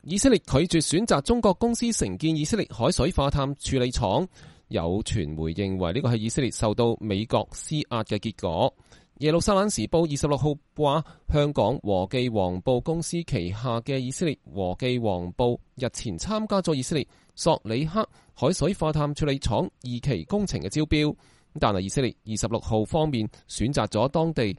以色列拒絕選擇中國公司承建以色列海水化淡處理廠，有傳媒認為呢個係以色列受到美國施壓嘅結果。耶路撒冷時報26號話，香港和記黃埔公司旗下嘅以色列和記黃埔日前參加咗以色列索里克海水化淡處理廠2期工程嘅招標，但係以色列26號方面選擇咗當地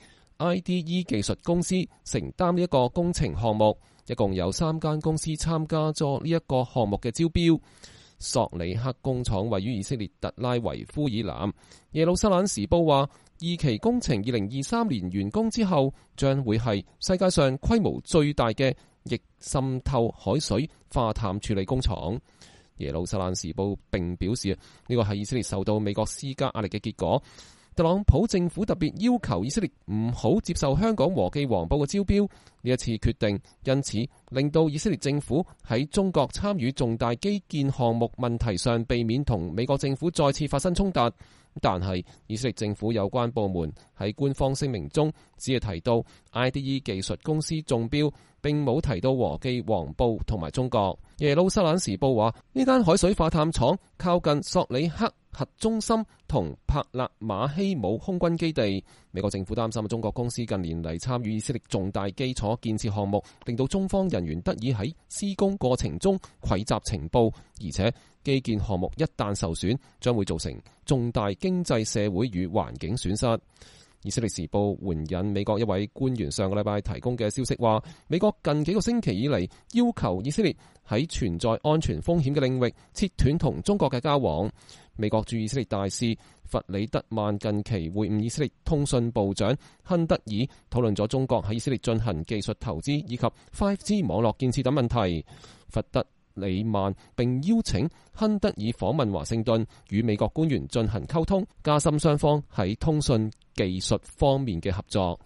IDE 技術公司承擔呢一個工程項目，一共有3間公司參加咗呢一個項目嘅招標。索里克工廠位於以色列特拉維夫以南。耶路撒冷時報話，2期工程2023年完工之後，將會係世界上規模最大嘅逆滲透海水化淡處理工廠。耶路撒冷時報並表示，呢個係以色列受到美國施加壓力嘅結果。特朗普政府特別要求以色列唔好接受香港和記黃埔嘅招標，呢一次決定因此令到以色列政府喺中國參與重大基建項目問題上避免同美國政府再次發生衝突。但係以色列政府有關部門喺官方聲明中只係提到 IDE 技術公司中標，並冇提到和記黃埔同埋中國。耶路撒冷時報話，呢間海水化淡廠靠近索里克核中心同帕勒馬希姆空軍基地。美國政府擔心中國公司近年嚟參與以色列重大基礎建設項目，令到中方人員得以喺施工過程中匯集情報，而且基建項目一旦受損，將會造成重大經濟社會與環境損失。以色列時報援引美國一位官員上個禮拜提供嘅消息話，美國近幾個星期以嚟要求以色列喺存在安全風險嘅領域切斷同中國嘅交往。美國駐以色列大使弗里德曼近期會晤以色列通訊部長亨德爾，討論咗中國喺以色列進行技術投資以及 5G 網絡建設等問題。弗德里曼並邀請亨德爾訪問華盛頓，與美國官員進行溝通，加深雙方喺通訊技術方面嘅合作。